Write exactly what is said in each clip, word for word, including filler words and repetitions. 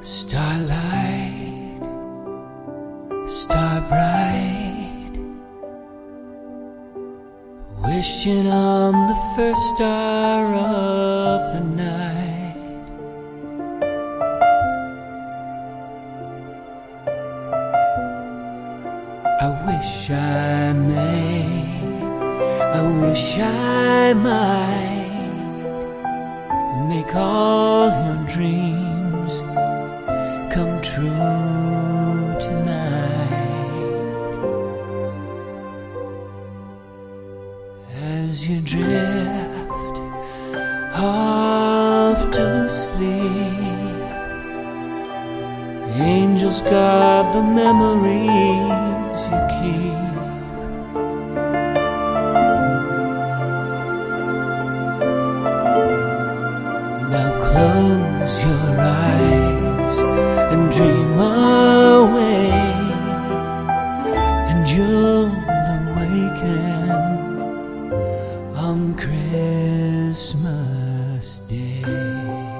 Starlight, star bright, wishing on the first star of the night. I wish I may, I wish I might make all your dreams come true tonight. As you drift off to sleep, angels guard the memories you keep. Now close your eyes and dream away, and you'll awaken on Christmas Day.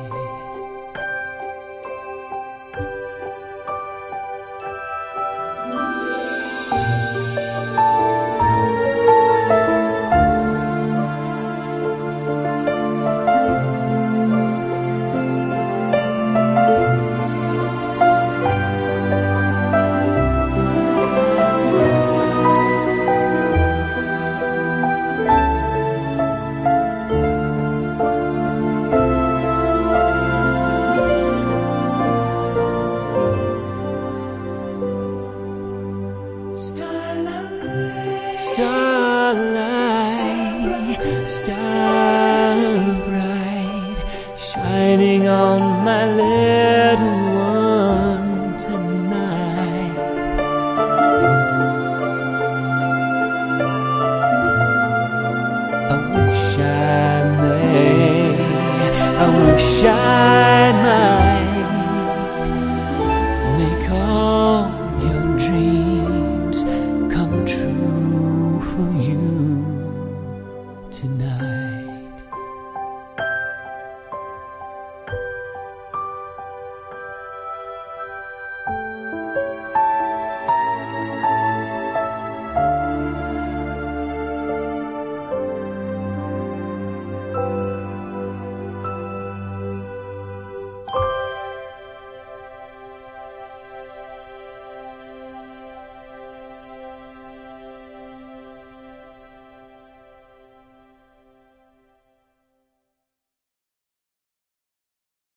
Starlight, star bright, shining on my little one tonight. I wish I may, I wish I